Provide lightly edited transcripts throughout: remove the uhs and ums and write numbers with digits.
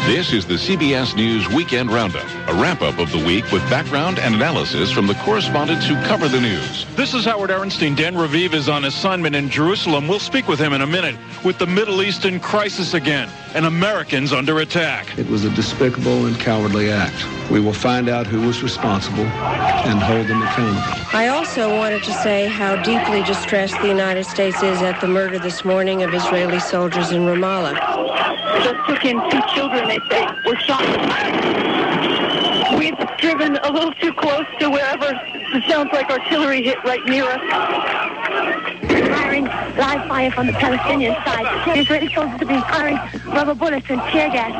This is the CBS News Weekend Roundup, a wrap-up of the week with background and analysis from the correspondents who cover the news. This is Howard Aronstein. Dan Raviv is on assignment in Jerusalem. We'll speak with him in a minute. With the Middle Eastern crisis again and Americans under attack. It was a despicable and cowardly act. We will find out who was responsible and hold them accountable. I also wanted to say how deeply distressed the United States is at the murder this morning of Israeli soldiers in Ramallah. Just took in 2 children, they say, were shot. We've driven a little too close to wherever it sounds like artillery hit right near us. Firing live fire from the Palestinian side. The Israeli soldiers have been firing rubber bullets and tear gas.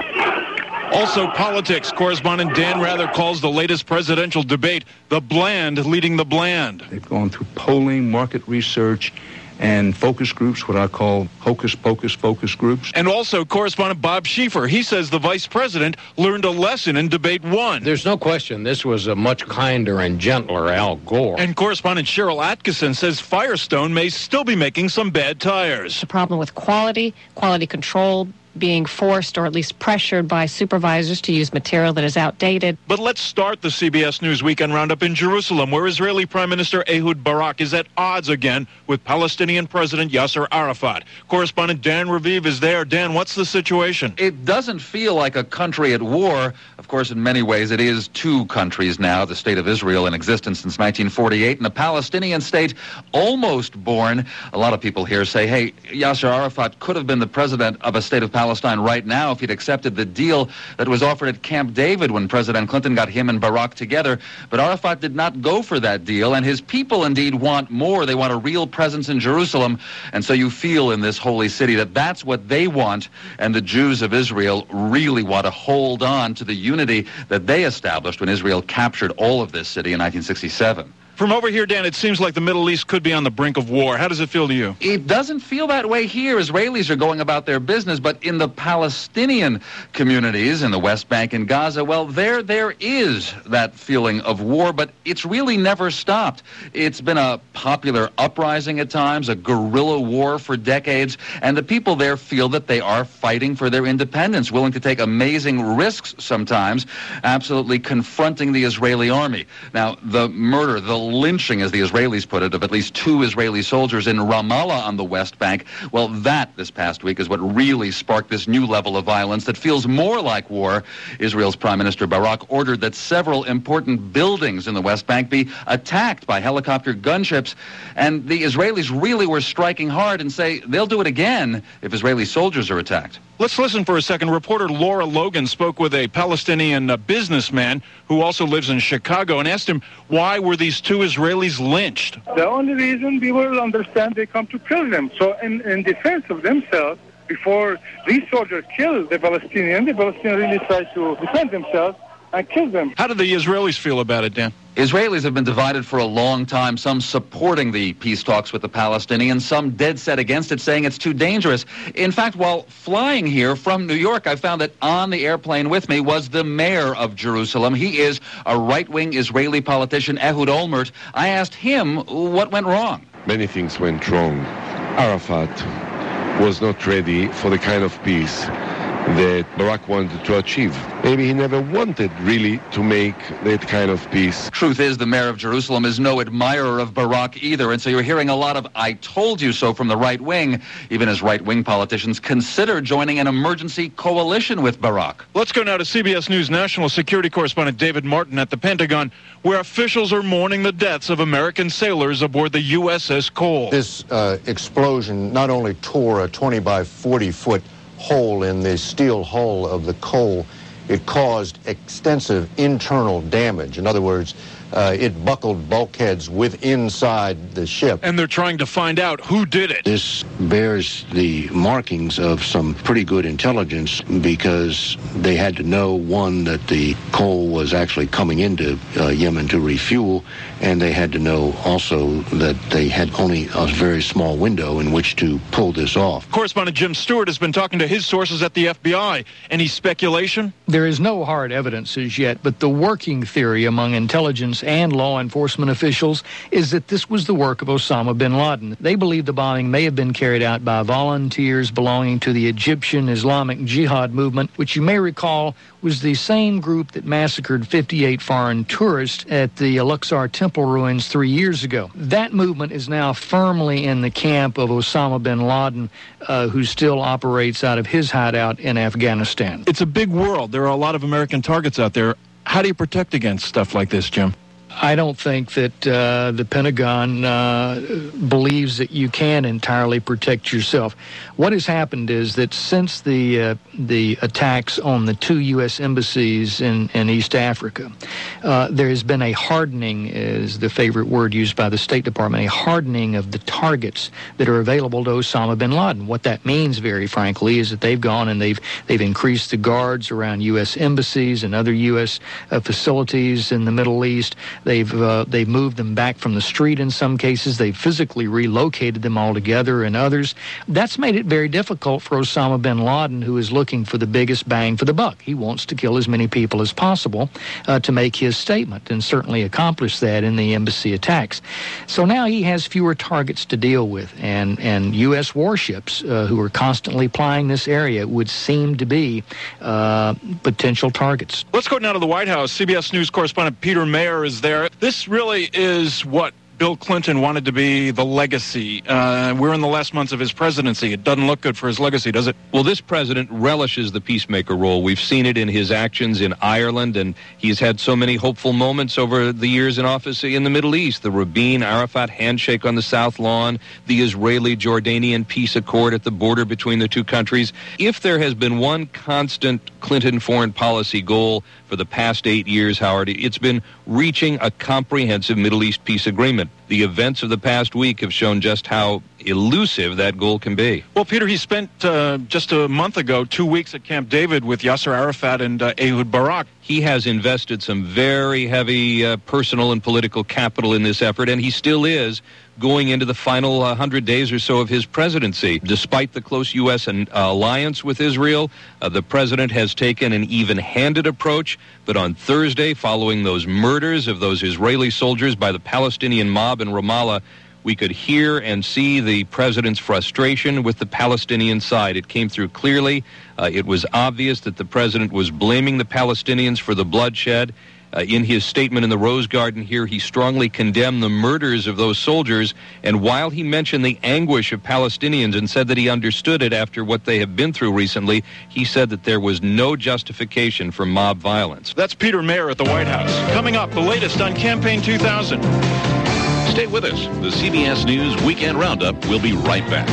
Also politics. Correspondent Dan Rather calls the latest presidential debate the bland leading the bland. They've gone through polling, market research, and focus groups, what I call hocus-pocus focus groups. And also correspondent Bob Schieffer. He says the vice president learned a lesson in debate 1. There's no question this was a much kinder and gentler Al Gore. And correspondent Cheryl Atkinson says Firestone may still be making some bad tires. The problem with quality control, being forced or at least pressured by supervisors to use material that is outdated. But let's start the CBS News Weekend Roundup in Jerusalem, where Israeli Prime Minister Ehud Barak is at odds again with Palestinian President Yasser Arafat. Correspondent Dan Raviv is there. Dan, what's the situation? It doesn't feel like a country at war. Of course, in many ways, it is 2 countries now, the state of Israel in existence since 1948, and a Palestinian state almost born. A lot of people here say, hey, Yasser Arafat could have been the president of a state of Palestine right now if he'd accepted the deal that was offered at Camp David when President Clinton got him and Barak together. But Arafat did not go for that deal, and his people indeed want more. They want a real presence in Jerusalem, and so you feel in this holy city that that's what they want, and the Jews of Israel really want to hold on to the unity that they established when Israel captured all of this city in 1967. From over here, Dan, it seems like the Middle East could be on the brink of war. How does it feel to you? It doesn't feel that way here. Israelis are going about their business, but in the Palestinian communities in the West Bank and Gaza, well, there is that feeling of war, but it's really never stopped. It's been a popular uprising at times, a guerrilla war for decades, and the people there feel that they are fighting for their independence, willing to take amazing risks sometimes, absolutely confronting the Israeli army. Now, the murder, the lynching, as the Israelis put it, of at least 2 Israeli soldiers in Ramallah on the West Bank, well, that this past week is what really sparked this new level of violence that feels more like war. Israel's Prime Minister Barak ordered that several important buildings in the West Bank be attacked by helicopter gunships, and the Israelis really were striking hard and say they'll do it again if Israeli soldiers are attacked. Let's listen for a second. Reporter Laura Logan spoke with a Palestinian businessman who also lives in Chicago and asked him why were these 2 Israelis lynched? The only reason people understand they come to kill them. So in defense of themselves, before these soldiers kill the Palestinians really try to defend themselves and kill them. How do the Israelis feel about it, Dan? Israelis have been divided for a long time, some supporting the peace talks with the Palestinians, some dead set against it, saying it's too dangerous. In fact, while flying here from New York, I found that on the airplane with me was the mayor of Jerusalem. He is a right-wing Israeli politician, Ehud Olmert. I asked him what went wrong. Many things went wrong. Arafat was not ready for the kind of peace that Barak wanted to achieve. Maybe he never wanted really to make that kind of peace. Truth is, the mayor of Jerusalem is no admirer of Barak either, and so you're hearing a lot of "I told you so" from the right wing, even as right-wing politicians consider joining an emergency coalition with Barak. Let's go now to CBS News national security correspondent David Martin at the Pentagon, where officials are mourning the deaths of American sailors aboard the USS Cole. This explosion not only tore a 20 by 40 foot hole in the steel hull of the Cole, it caused extensive internal damage. In other words, it buckled bulkheads inside the ship. And they're trying to find out who did it. This bears the markings of some pretty good intelligence, because they had to know, one, that the Cole was actually coming into Yemen to refuel, and they had to know also that they had only a very small window in which to pull this off. Correspondent Jim Stewart has been talking to his sources at the FBI. Any speculation? There is no hard evidence as yet, but the working theory among intelligence and law enforcement officials is that this was the work of Osama bin Laden. They believe the bombing may have been carried out by volunteers belonging to the Egyptian Islamic Jihad movement, which you may recall was the same group that massacred 58 foreign tourists at the Al-Aqsa temple ruins 3 years ago. That movement is now firmly in the camp of Osama bin Laden, who still operates out of his hideout in Afghanistan. It's a big world. There are a lot of American targets out there. How do you protect against stuff like this, Jim? I don't think that the Pentagon believes that you can entirely protect yourself. What has happened is that since the attacks on the 2 U.S. embassies in East Africa, there has been a hardening, is the favorite word used by the State Department, a hardening of the targets that are available to Osama bin Laden. What that means, very frankly, is that they've gone and they've increased the guards around U.S. embassies and other U.S. facilities in the Middle East. They've moved them back from the street in some cases. They've physically relocated them altogether in others. That's made it very difficult for Osama bin Laden, who is looking for the biggest bang for the buck. He wants to kill as many people as possible to make his statement, and certainly accomplished that in the embassy attacks. So now he has fewer targets to deal with, and U.S. warships who are constantly plying this area would seem to be potential targets. Let's go now to the White House. CBS News correspondent Peter Mayer is there. This really is what Bill Clinton wanted to be the legacy. We're in the last months of his presidency. It doesn't look good for his legacy, does it? Well, this president relishes the peacemaker role. We've seen it in his actions in Ireland, and he's had so many hopeful moments over the years in office in the Middle East. The Rabin-Arafat handshake on the South Lawn, the Israeli-Jordanian peace accord at the border between the two countries. If there has been one constant Clinton foreign policy goal for the past 8 years, Howard, it's been reaching a comprehensive Middle East peace agreement. The events of the past week have shown just how elusive that goal can be. Well, Peter, he spent just a month ago 2 weeks at Camp David with Yasser Arafat and Ehud Barak. He has invested some very heavy personal and political capital in this effort, and he still is going into the final 100 days or so of his presidency. Despite the close U.S. alliance with Israel, the president has taken an even-handed approach. But on Thursday, following those murders of those Israeli soldiers by the Palestinian mob in Ramallah, we could hear and see the president's frustration with the Palestinian side. It came through clearly. It was obvious that the president was blaming the Palestinians for the bloodshed. In his statement in the Rose Garden here, he strongly condemned the murders of those soldiers. And while he mentioned the anguish of Palestinians and said that he understood it after what they have been through recently, he said that there was no justification for mob violence. That's Peter Mayer at the White House. Coming up, the latest on Campaign 2000. Stay with us. The CBS News Weekend Roundup will be right back.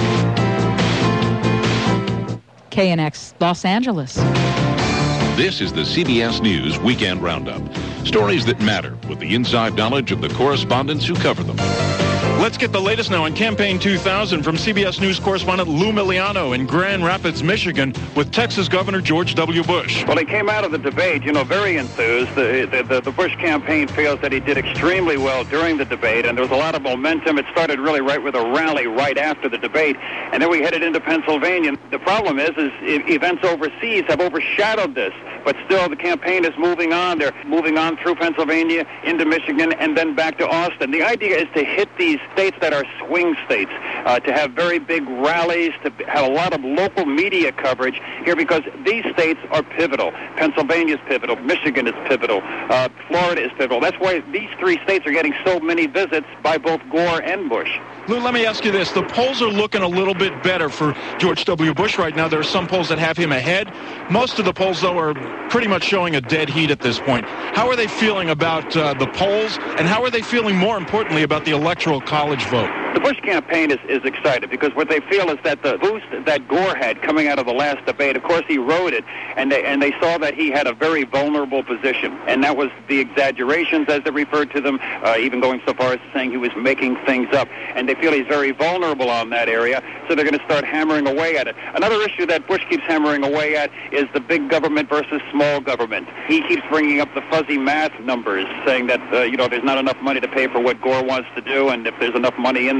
KNX Los Angeles. This is the CBS News Weekend Roundup. Stories that matter with the inside knowledge of the correspondents who cover them. Let's get the latest now on Campaign 2000 from CBS News correspondent Lou Miliano in Grand Rapids, Michigan, with Texas Governor George W. Bush. Well, he came out of the debate, very enthused. The Bush campaign feels that he did extremely well during the debate, and there was a lot of momentum. It started really right with a rally right after the debate, and then we headed into Pennsylvania. The problem is events overseas have overshadowed this, but still the campaign is moving on. They're moving on through Pennsylvania, into Michigan, and then back to Austin. The idea is to hit these states that are swing states, to have very big rallies, to have a lot of local media coverage here, because these states are pivotal. Pennsylvania is pivotal. Michigan is pivotal. Florida is pivotal. That's why these three states are getting so many visits by both Gore and Bush. Lou, let me ask you this. The polls are looking a little bit better for George W. Bush right now. There are some polls that have him ahead. Most of the polls, though, are pretty much showing a dead heat at this point. How are they feeling about the polls, and how are they feeling, more importantly, about the Electoral College vote? The Bush campaign is excited because what they feel is that the boost that Gore had coming out of the last debate, of course he rode it, and they saw that he had a very vulnerable position, and that was the exaggerations as they referred to them, even going so far as saying he was making things up, and they feel he's very vulnerable on that area, so they're going to start hammering away at it. Another issue that Bush keeps hammering away at is the big government versus small government. He keeps bringing up the fuzzy math numbers, saying that there's not enough money to pay for what Gore wants to do, and if there's enough money in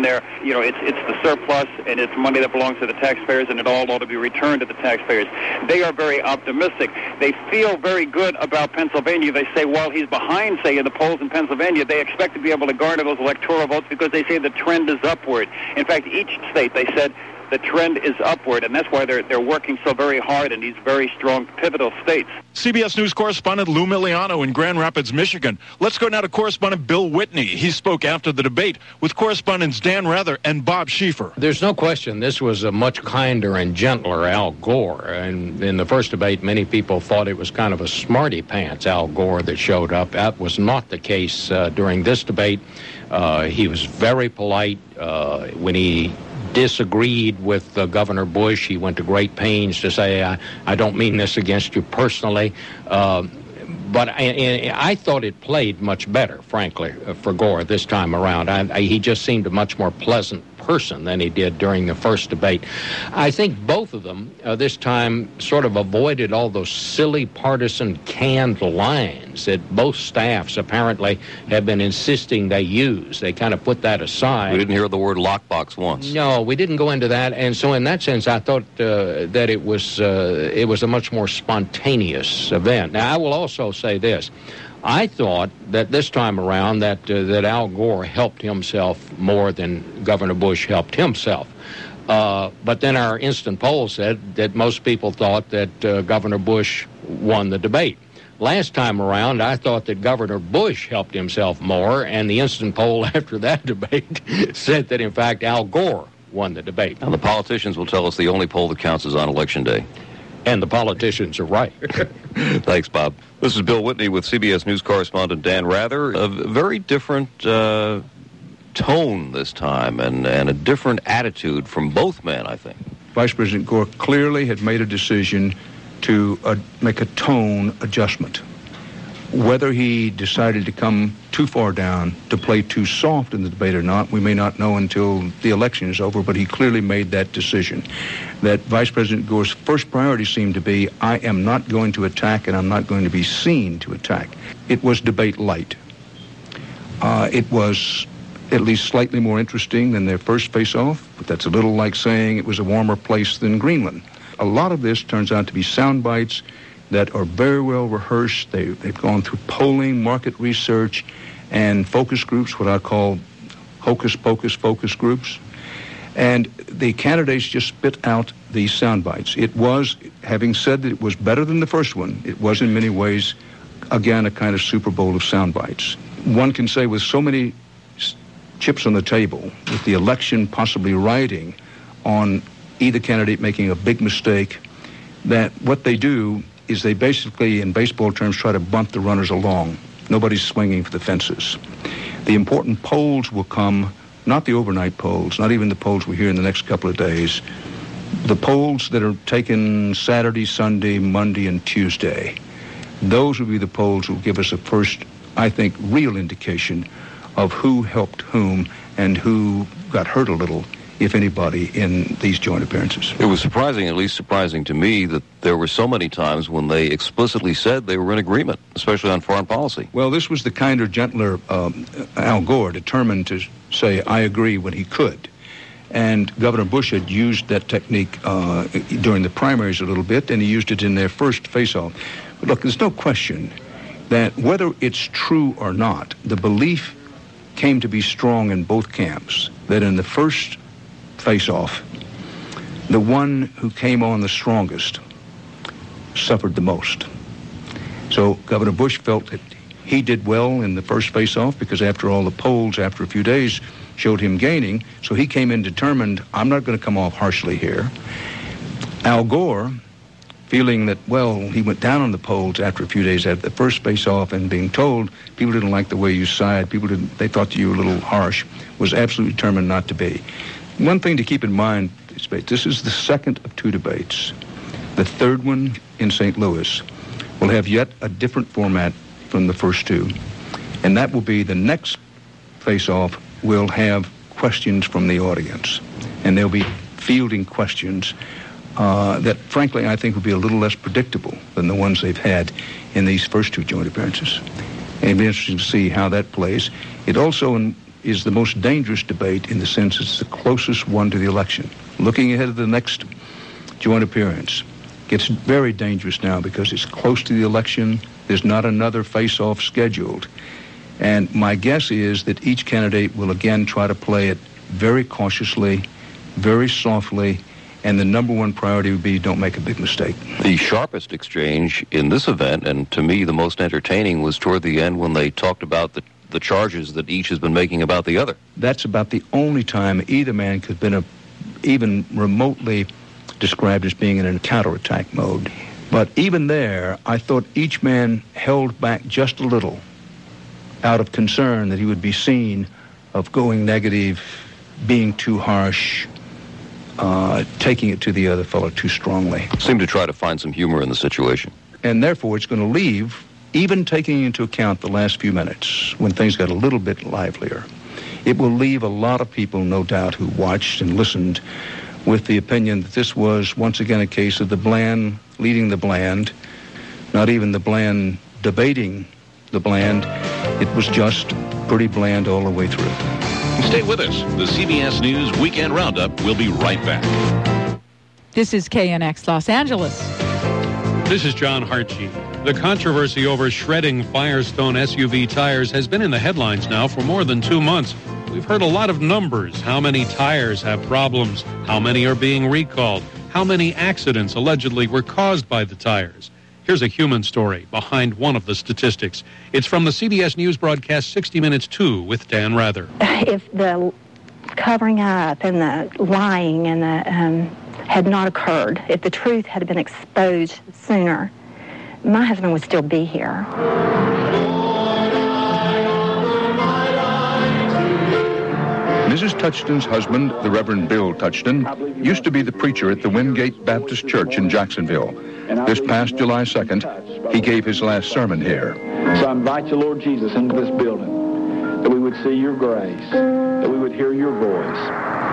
there, it's the surplus and it's money that belongs to the taxpayers, and it all ought to be returned to the taxpayers. They are very optimistic. They feel very good about Pennsylvania. They say while he's behind, say, in the polls in Pennsylvania, they expect to be able to garner those electoral votes because they say the trend is upward. In fact, each state, they said, the trend is upward, and that's why they're working so very hard in these very strong, pivotal states. CBS News correspondent Lou Miliano in Grand Rapids, Michigan. Let's go now to correspondent Bill Whitney. He spoke after the debate with correspondents Dan Rather and Bob Schieffer. There's no question this was a much kinder and gentler Al Gore. And in the first debate, many people thought it was kind of a smarty-pants Al Gore that showed up. That was not the case during this debate. He was very polite when he disagreed with Governor Bush. He went to great pains to say, I don't mean this against you personally. But I thought it played much better, frankly, for Gore this time around. He just seemed a much more pleasant person than he did during the first debate. I think both of them this time sort of avoided all those silly partisan canned lines that both staffs apparently have been insisting they use. They kind of put that aside. We didn't hear the word lockbox once. No, we didn't go into that. And so in that sense, I thought that it was a much more spontaneous event. Now, I will also say this. I thought that this time around that Al Gore helped himself more than Governor Bush helped himself. But then our instant poll said that most people thought that Governor Bush won the debate. Last time around, I thought that Governor Bush helped himself more, and the instant poll after that debate said that, in fact, Al Gore won the debate. And the politicians will tell us the only poll that counts is on Election Day. And the politicians are right. Thanks, Bob. This is Bill Whitney with CBS News correspondent Dan Rather. A very different tone this time and a different attitude from both men, I think. Vice President Gore clearly had made a decision to make a tone adjustment. Whether he decided to come too far down, to play too soft in the debate or not, we may not know until the election is over, but he clearly made that decision. That Vice President Gore's first priority seemed to be, I am not going to attack and I'm not going to be seen to attack. It was debate light. It was at least slightly more interesting than their first face-off, but that's a little like saying it was a warmer place than Greenland. A lot of this turns out to be sound bites that are very well rehearsed. They've gone through polling, market research, and focus groups, what I call hocus-pocus focus groups. And the candidates just spit out these sound bites. It was, having said that it was better than the first one, it was in many ways, again, a kind of Super Bowl of sound bites. One can say with so many chips on the table, with the election possibly riding on either candidate making a big mistake, that what they do is they basically, in baseball terms, try to bunt the runners along. Nobody's swinging for the fences. The important polls will come, not the overnight polls, not even the polls we hear in the next couple of days. The polls that are taken Saturday, Sunday, Monday, and Tuesday, those will be the polls that will give us a first, I think, real indication of who helped whom and who got hurt a little, if anybody, in these joint appearances. It was surprising, at least surprising to me, that there were so many times when they explicitly said they were in agreement, especially on foreign policy. Well, this was the kinder, gentler Al Gore, determined to say, I agree when he could. And Governor Bush had used that technique during the primaries a little bit, and he used it in their first face-off. But look, there's no question that whether it's true or not, the belief came to be strong in both camps that in the first face-off, the one who came on the strongest suffered the most. So Governor Bush felt that he did well in the first face-off because, after all, the polls after a few days showed him gaining. So he came in determined, I'm not going to come off harshly here. Al Gore, feeling that, well, he went down on the polls after a few days after the first face-off and being told people didn't like the way you sighed, they thought you were a little harsh, was absolutely determined not to be. One thing to keep in mind, this is the second of two debates. The third one in St. Louis will have yet a different format from the first two. And that will be the next face-off will have questions from the audience. And they'll be fielding questions that, frankly, I think will be a little less predictable than the ones they've had in these first two joint appearances. And it'll be interesting to see how that plays. It also, in is the most dangerous debate in the sense it's the closest one to the election. Looking ahead of the next joint appearance gets very dangerous now because it's close to the election. There's not another face-off scheduled. And my guess is that each candidate will again try to play it very cautiously, very softly, and the number one priority would be don't make a big mistake. The sharpest exchange in this event, and to me the most entertaining, was toward the end when they talked about the charges that each has been making about the other. That's about the only time either man could have been even remotely described as being in a counterattack mode. But even there, I thought each man held back just a little out of concern that he would be seen of going negative, being too harsh, taking it to the other fellow too strongly. Seemed to try to find some humor in the situation. And therefore, it's going to leave, even taking into account the last few minutes, when things got a little bit livelier, it will leave a lot of people, no doubt, who watched and listened with the opinion that this was, once again, a case of the bland leading the bland, not even the bland debating the bland. It was just pretty bland all the way through. Stay with us. The CBS News Weekend Roundup will be right back. This is KNX Los Angeles. This is John Hartshee. The controversy over shredding Firestone SUV tires has been in the headlines now for more than 2 months. We've heard a lot of numbers. How many tires have problems? How many are being recalled? How many accidents allegedly were caused by the tires? Here's a human story behind one of the statistics. It's from the CBS News broadcast 60 Minutes 2 with Dan Rather. If the covering up and the lying and the had not occurred, if the truth had been exposed sooner, my husband would still be here. Mrs. Touchton's husband, the Reverend Bill Touchton, used to be the preacher at the Wingate Baptist Church in Jacksonville. This past July 2nd, he gave his last sermon here. So I invite you, Lord Jesus, into this building, that we would see your grace, that we would hear your voice.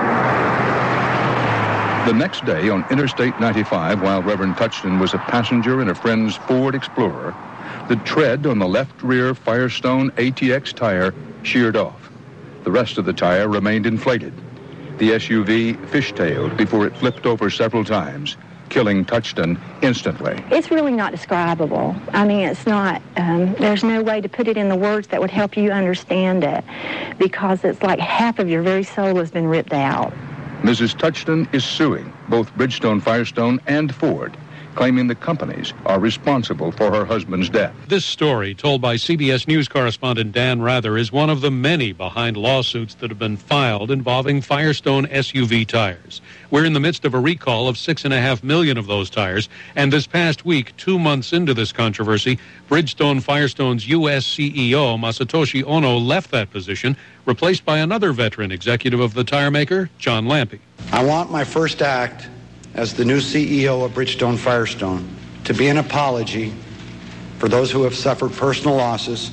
The next day on Interstate 95, while Reverend Touchton was a passenger in a friend's Ford Explorer, the tread on the left rear Firestone ATX tire sheared off. The rest of the tire remained inflated. The SUV fishtailed before it flipped over several times, killing Touchton instantly. It's really not describable. I mean, it's not, there's no way to put it in the words that would help you understand it, because it's like half of your very soul has been ripped out. Mrs. Touchton is suing both Bridgestone Firestone and Ford, claiming the companies are responsible for her husband's death. This story, told by CBS News correspondent Dan Rather, is one of the many behind lawsuits that have been filed involving Firestone SUV tires. We're in the midst of a recall of 6.5 million of those tires, and this past week, 2 months into this controversy, Bridgestone Firestone's U.S. CEO, Masatoshi Ono, left that position, replaced by another veteran executive of the tire maker, John Lampe. I want my first act as the new CEO of Bridgestone Firestone to be an apology for those who have suffered personal losses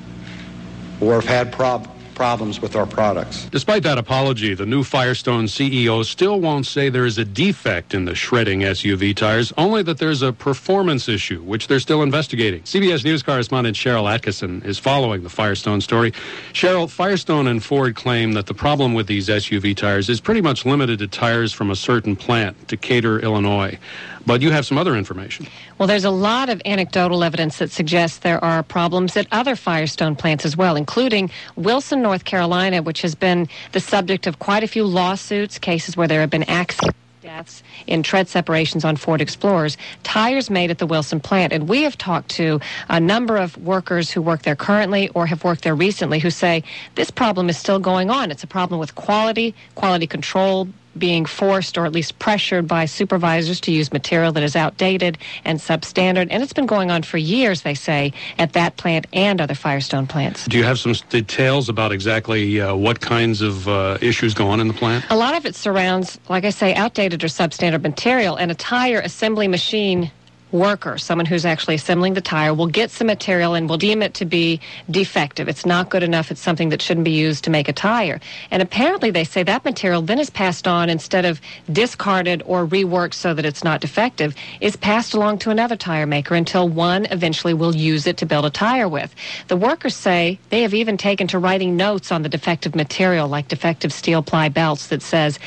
or have had problems with our products. Despite that apology, the new Firestone CEO still won't say there is a defect in the shredding SUV tires, only that there's a performance issue, which they're still investigating. CBS News correspondent Cheryl Atkinson is following the Firestone story. Cheryl, Firestone and Ford claim that the problem with these SUV tires is pretty much limited to tires from a certain plant, Decatur, Illinois. But you have some other information. Well, there's a lot of anecdotal evidence that suggests there are problems at other Firestone plants as well, including Wilson, North Carolina, which has been the subject of quite a few lawsuits, cases where there have been accidents, deaths in tread separations on Ford Explorers, tires made at the Wilson plant. And we have talked to a number of workers who work there currently or have worked there recently who say this problem is still going on. It's a problem with quality control, being forced or at least pressured by supervisors to use material that is outdated and substandard. And it's been going on for years, they say, at that plant and other Firestone plants. Do you have some details about exactly what kinds of issues go on in the plant? A lot of it surrounds, like I say, outdated or substandard material, and a tire assembly machine worker, someone who's actually assembling the tire, will get some material and will deem it to be defective. It's not good enough. It's something that shouldn't be used to make a tire. And apparently they say that material then is passed on, instead of discarded or reworked so that it's not defective, is passed along to another tire maker until one eventually will use it to build a tire with. The workers say they have even taken to writing notes on the defective material, like defective steel ply belts, that says,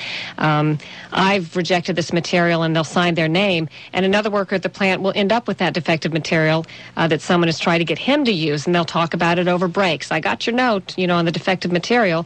I've rejected this material, and they'll sign their name. And another worker at the plant will end up with that defective material that someone has tried to get him to use, and they'll talk about it over breaks. I got your note, on the defective material.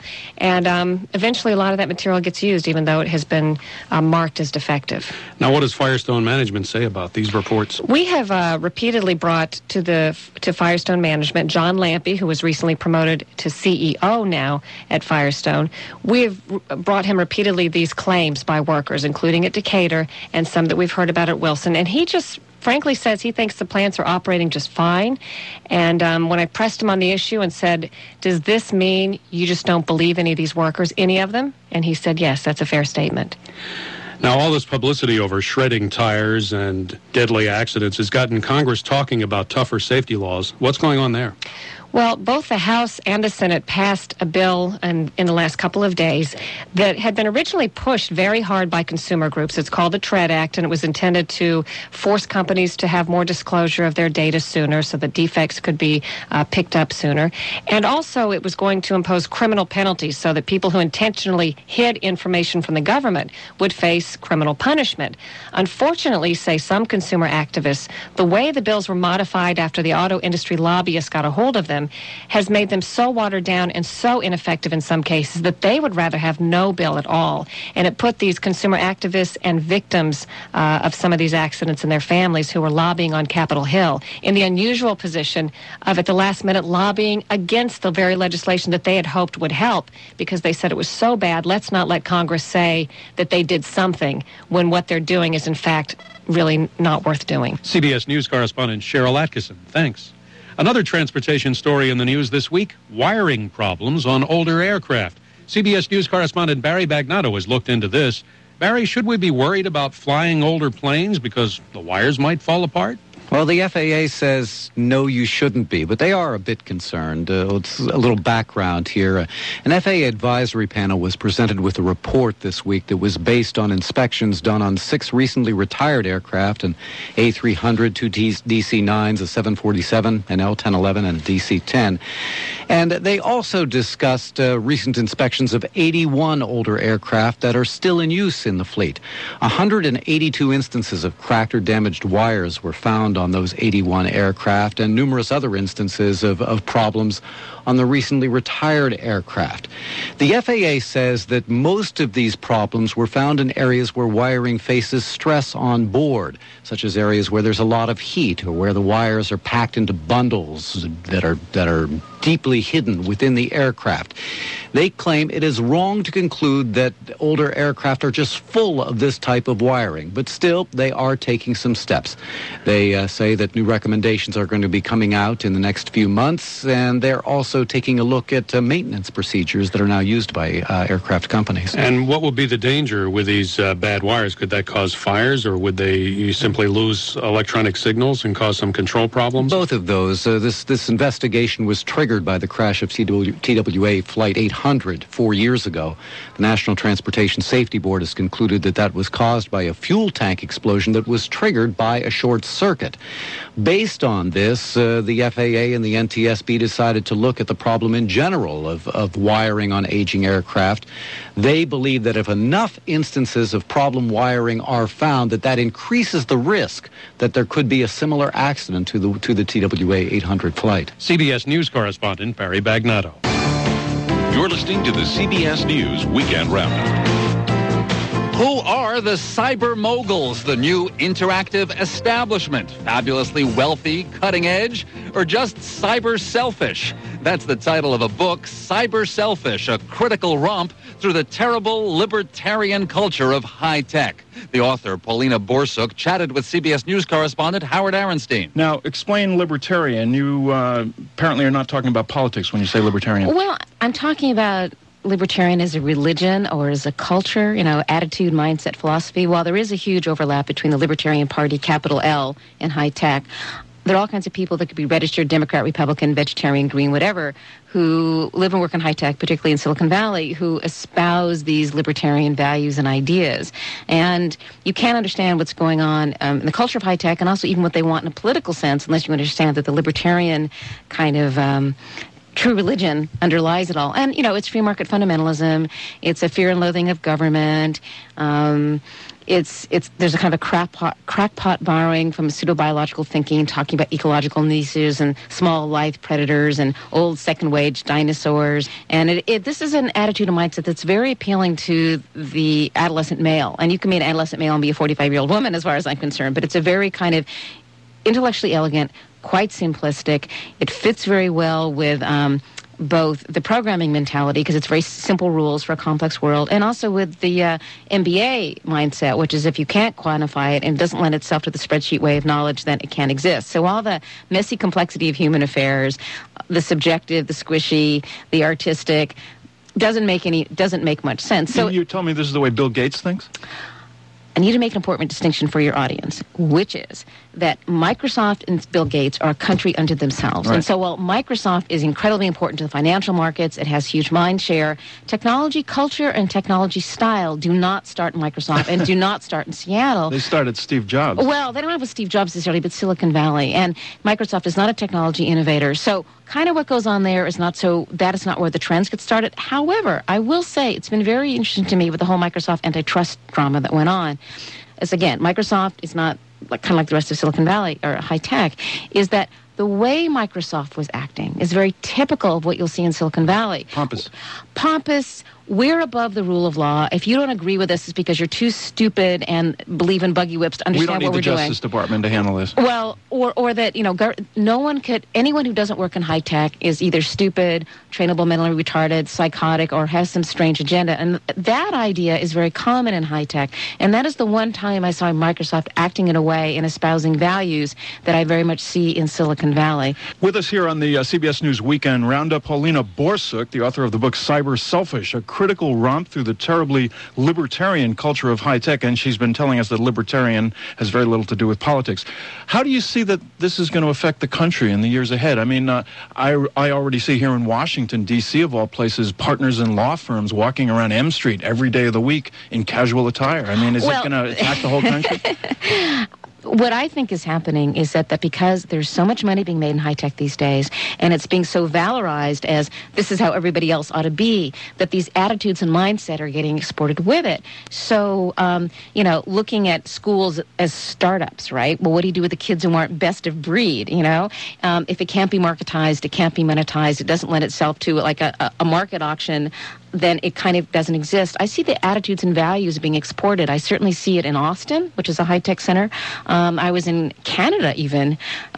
And eventually a lot of that material gets used, even though it has been marked as defective. Now, what does Firestone management say about these reports? We have repeatedly brought to Firestone management John Lampe, who was recently promoted to CEO now at Firestone. We have brought him repeatedly these claims by workers, including at Decatur and some that we've heard about at Wilson. And he just frankly says he thinks the plants are operating just fine. And when I pressed him on the issue and said, does this mean you just don't believe any of these workers, any of them? And he said, yes, that's a fair statement. Now, all this publicity over shredding tires and deadly accidents has gotten Congress talking about tougher safety laws. What's going on there? Well, both the House and the Senate passed a bill in the last couple of days that had been originally pushed very hard by consumer groups. It's called the TREAD Act, and it was intended to force companies to have more disclosure of their data sooner so that defects could be picked up sooner. And also it was going to impose criminal penalties so that people who intentionally hid information from the government would face criminal punishment. Unfortunately, say some consumer activists, the way the bills were modified after the auto industry lobbyists got a hold of them has made them so watered down and so ineffective in some cases that they would rather have no bill at all. And it put these consumer activists and victims of some of these accidents and their families who were lobbying on Capitol Hill in the unusual position of, at the last minute, lobbying against the very legislation that they had hoped would help, because they said it was so bad, let's not let Congress say that they did something when what they're doing is, in fact, really not worth doing. CBS News correspondent Cheryl Atkinson, thanks. Another transportation story in the news this week, wiring problems on older aircraft. CBS News correspondent Barry Bagnato has looked into this. Barry, should we be worried about flying older planes because the wires might fall apart? Well, the FAA says, no, you shouldn't be, but they are a bit concerned. It's a little background here. An FAA advisory panel was presented with a report this week that was based on inspections done on 6 recently retired aircraft, an A300, 2 DC-9s, a 747, an L-1011, and a DC-10. And they also discussed recent inspections of 81 older aircraft that are still in use in the fleet. 182 instances of cracked or damaged wires were found on those 81 aircraft, and numerous other instances of problems on the recently retired aircraft. The FAA says that most of these problems were found in areas where wiring faces stress on board, such as areas where there's a lot of heat or where the wires are packed into bundles that are deeply hidden within the aircraft. They claim it is wrong to conclude that older aircraft are just full of this type of wiring, but still they are taking some steps. They say that new recommendations are going to be coming out in the next few months, and they're also taking a look at maintenance procedures that are now used by aircraft companies. And what would be the danger with these bad wires? Could that cause fires, or would you simply lose electronic signals and cause some control problems? Both of those. This investigation was triggered by the crash of TWA Flight 800 4 years ago. The National Transportation Safety Board has concluded that was caused by a fuel tank explosion that was triggered by a short circuit. Based on this, the FAA and the NTSB decided to look at the problem in general of wiring on aging aircraft. They believe that if enough instances of problem wiring are found, that increases the risk that there could be a similar accident to the TWA 800 flight. CBS News correspondent Barry Bagnato. You're listening to the CBS News Weekend Roundup. Who are the cyber moguls, the new interactive establishment? Fabulously wealthy, cutting edge, or just cyber selfish? That's the title of a book, Cyber Selfish, a critical romp through the terrible libertarian culture of high tech. The author, Paulina Borsuk, chatted with CBS News correspondent Howard Arenstein. Now, explain libertarian. You apparently are not talking about politics when you say libertarian. Well, I'm talking about libertarian as a religion or as a culture, attitude, mindset, philosophy. While there is a huge overlap between the Libertarian Party, capital L, and high tech, there are all kinds of people that could be registered Democrat, Republican, vegetarian, green, whatever, who live and work in high tech, particularly in Silicon Valley, who espouse these libertarian values and ideas. And you can't understand what's going on in the culture of high tech, and also even what they want in a political sense, unless you understand that the libertarian kind of true religion underlies it all. And, it's free market fundamentalism. It's a fear and loathing of government. There's a kind of a crackpot borrowing from pseudo-biological thinking, talking about ecological niches and small life predators and old second-wage dinosaurs. And this is an attitude and mindset that's very appealing to the adolescent male. And you can be an adolescent male and be a 45-year-old woman, as far as I'm concerned. But it's a very kind of intellectually elegant, quite simplistic. It fits very well with both the programming mentality, because it's very simple rules for a complex world, and also with the MBA mindset, which is if you can't quantify it and it doesn't lend itself to the spreadsheet way of knowledge, then it can't exist. So all the messy complexity of human affairs, the subjective, the squishy, the artistic, doesn't make much sense. So you tell me this is the way Bill Gates thinks? I need to make an important distinction for your audience, which is that Microsoft and Bill Gates are a country unto themselves. Right. And so while Microsoft is incredibly important to the financial markets, it has huge mind share, technology culture and technology style do not start in Microsoft and do not start in Seattle. They started Steve Jobs. Well, they don't have with Steve Jobs necessarily, but Silicon Valley. And Microsoft is not a technology innovator. So kind of what goes on there is not that is not where the trends get started. However, I will say it's been very interesting to me with the whole Microsoft antitrust drama that went on. As again, Microsoft is not kind of like the rest of Silicon Valley or high tech, is that the way Microsoft was acting is very typical of what you'll see in Silicon Valley. Pompous. We're above the rule of law. If you don't agree with us, it's because you're too stupid and believe in buggy whips to understand what we're doing. We don't need the Justice Department to handle this. Well, or that, anyone who doesn't work in high tech is either stupid, trainable, mentally retarded, psychotic, or has some strange agenda. And that idea is very common in high tech. And that is the one time I saw Microsoft acting in a way and espousing values that I very much see in Silicon Valley. With us here on the CBS News Weekend Roundup, Paulina Borsuk, the author of the book Cyber Selfish, a critical romp through the terribly libertarian culture of high tech, and she's been telling us that libertarian has very little to do with politics. How do you see that this is going to affect the country in the years ahead? I mean, I already see here in Washington, D.C., of all places, partners in law firms walking around M Street every day of the week in casual attire. I mean, is it going to attack the whole country? What I think is happening is that because there's so much money being made in high tech these days, and it's being so valorized as this is how everybody else ought to be, that these attitudes and mindset are getting exported with it. So, looking at schools as startups, right? Well, what do you do with the kids who aren't best of breed, If it can't be marketized, it can't be monetized, it doesn't lend itself to like a market auction, then it kind of doesn't exist. I see the attitudes and values being exported. I certainly see it in Austin, which is a high-tech center. I was in Canada but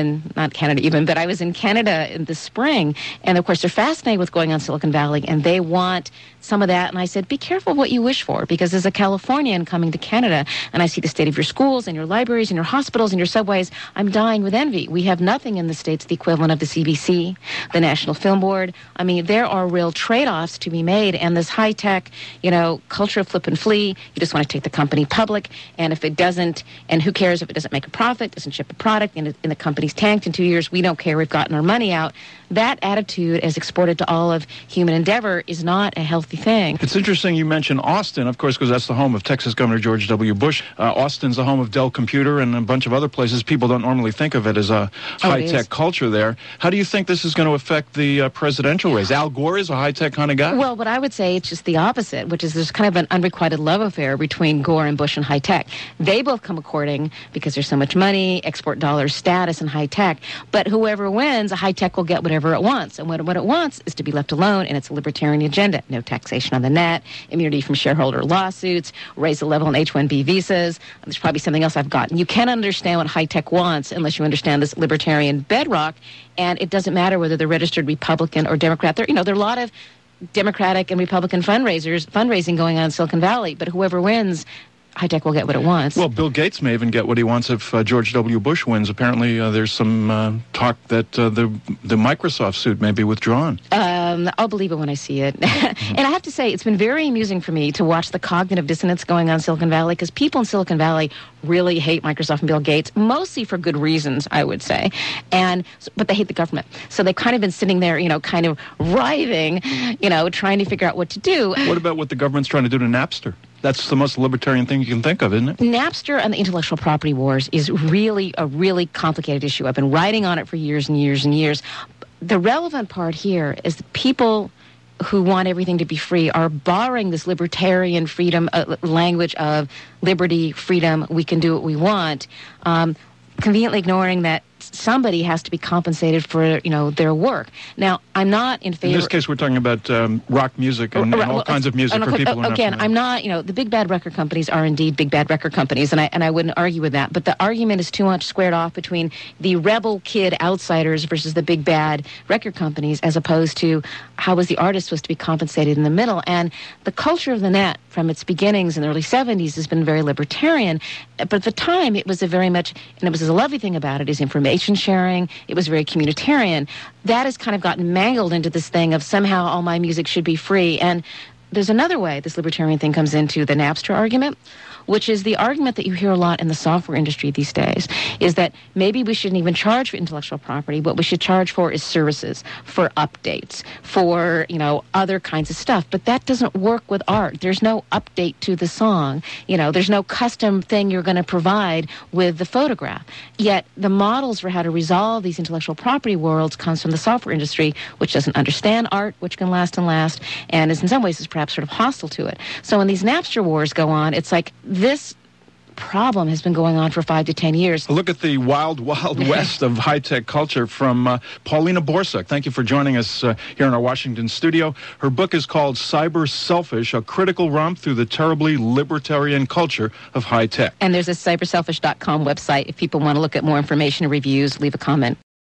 I was in Canada in the spring. And, of course, they're fascinated with going on Silicon Valley, and they want some of that. And I said, be careful what you wish for, because as a Californian coming to Canada, and I see the state of your schools and your libraries and your hospitals and your subways, I'm dying with envy. We have nothing in the States the equivalent of the CBC, the National Film Board. I mean, there are real trade-offs to be made, and this high-tech, culture of flip and flee, you just want to take the company public, and if it doesn't, and who cares if it doesn't make a profit, doesn't ship a product, and the company's tanked in 2 years, we don't care, we've gotten our money out. That attitude, as exported to all of human endeavor, is not a healthy thing. It's interesting you mention Austin, of course, because that's the home of Texas Governor George W. Bush. Austin's the home of Dell Computer and a bunch of other places. People don't normally think of it as a high-tech culture there. How do you think this is going to affect the presidential race? Al Gore is a high-tech kind of guy? Well, what I would say, it's just the opposite, which is there's kind of an unrequited love affair between Gore and Bush and high-tech. They both come courting because there's so much money, export dollars, status, and high-tech. But whoever wins, a high-tech will get whatever it wants. And what it wants is to be left alone, and it's a libertarian agenda. No taxation on the net, immunity from shareholder lawsuits, raise the level on H-1B visas. There's probably something else I've gotten. You can't understand what high-tech wants unless you understand this libertarian bedrock, and it doesn't matter whether they're registered Republican or Democrat. There are a lot of Democratic and Republican fundraising going on in Silicon Valley, but whoever wins, high-tech will get what it wants. Well, Bill Gates may even get what he wants if George W. Bush wins. Apparently, there's some talk that the Microsoft suit may be withdrawn. I'll believe it when I see it. And I have to say, it's been very amusing for me to watch the cognitive dissonance going on in Silicon Valley, because people in Silicon Valley really hate Microsoft and Bill Gates, mostly for good reasons, I would say. But they hate the government. So they've kind of been sitting there, kind of writhing, trying to figure out what to do. What about what the government's trying to do to Napster? That's the most libertarian thing you can think of, isn't it? Napster and the intellectual property wars is really a really complicated issue. I've been writing on it for years and years and years. The relevant part here is the people who want everything to be free are borrowing this libertarian freedom language of liberty, freedom, we can do what we want, conveniently ignoring that somebody has to be compensated for, their work. Now, I'm not in favor... In this case, we're talking about rock music and all kinds of music for people who are not Again, I'm not, the big bad record companies are indeed big bad record companies, and I wouldn't argue with that. But the argument is too much squared off between the rebel kid outsiders versus the big bad record companies, as opposed to how was the artist supposed to be compensated in the middle. And the culture of the net, from its beginnings in the early 70s, has been very libertarian. But at the time, it was a very much, and it was a lovely thing about it, is information sharing. It was very communitarian. That has kind of gotten mangled into this thing of somehow all my music should be free. And there's another way this libertarian thing comes into the Napster argument, which is the argument that you hear a lot in the software industry these days, is that maybe we shouldn't even charge for intellectual property. What we should charge for is services, for updates, for, other kinds of stuff. But that doesn't work with art. There's no update to the song. There's no custom thing you're going to provide with the photograph. Yet the models for how to resolve these intellectual property worlds comes from the software industry, which doesn't understand art, which can last and last, and is in some ways is perhaps sort of hostile to it. So when these Napster wars go on, it's like this problem has been going on for 5 to 10 years. Look at the wild, wild west of high-tech culture from Paulina Borsak. Thank you for joining us here in our Washington studio. Her book is called Cyber Selfish, a critical romp through the terribly libertarian culture of high-tech. And there's a cyberselfish.com website. If people want to look at more information or reviews, leave a comment.